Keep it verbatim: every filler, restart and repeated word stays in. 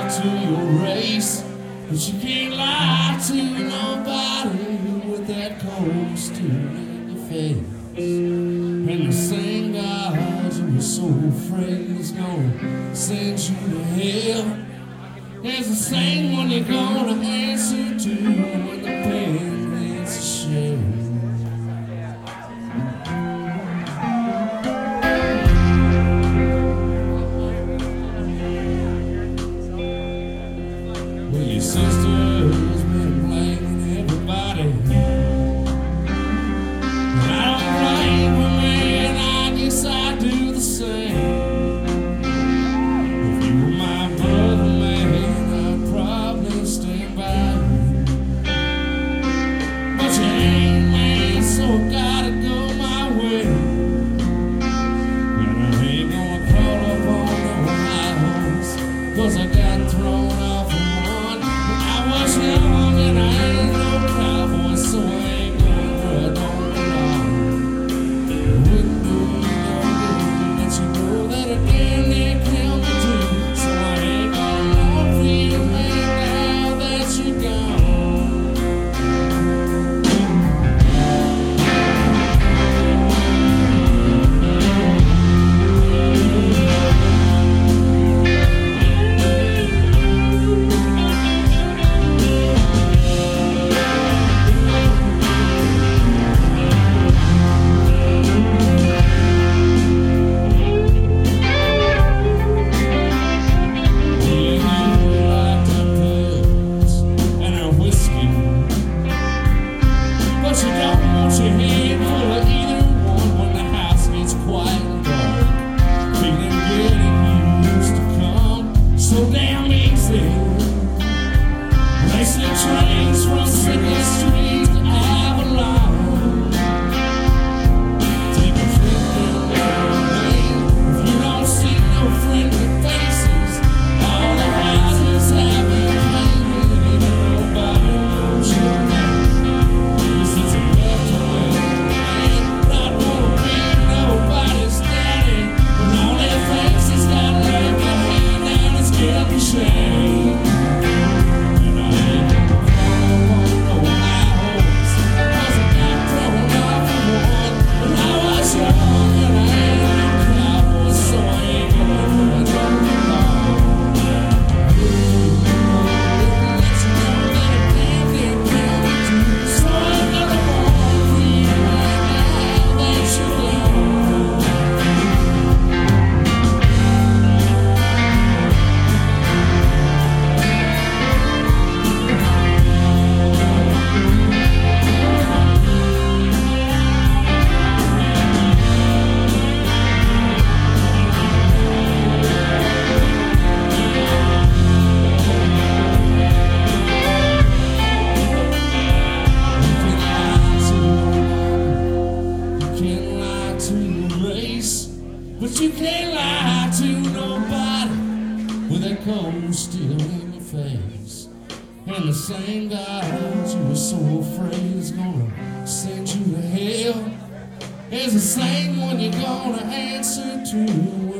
to your race, but you can't lie to nobody with that cold steel in your face. And the same God you were so afraid is gonna send you to hell is the same one you're gonna answer to when the pen hits the shell. Well, your sister's been blaming everybody, and I don't blame her, man, I guess I do the same. If you were my brother, man, I'd probably stand by you, but you ain't, man, so I gotta go my way. And I ain't gonna crawl up on no high horse, 'cause I got thrown off I was young and I ain't no cowboy, so I ain't going where I don't belong. It wouldn't do me no good to let you know that I damn near killed me too. So I ain't gonna mourn for you, man, now that you're gone. Trains from Sickest Street to Avalon. Take a trip down memory lane. If you don't see no friendly faces, all the houses have been painted and nobody knows your name. This is a left away, man, not wanna be nobody's daddy, but all their faces got like a hand down and scared the shame. But you can't lie to nobody with that cold steel in your face. And the same God you were so afraid is gonna send you to hell is the same one you're gonna answer to.